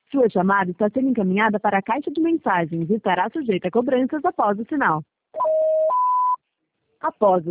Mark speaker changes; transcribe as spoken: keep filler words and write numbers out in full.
Speaker 1: Sua chamada está sendo encaminhada para a caixa de mensagens e estará sujeita a cobranças após o sinal. Após o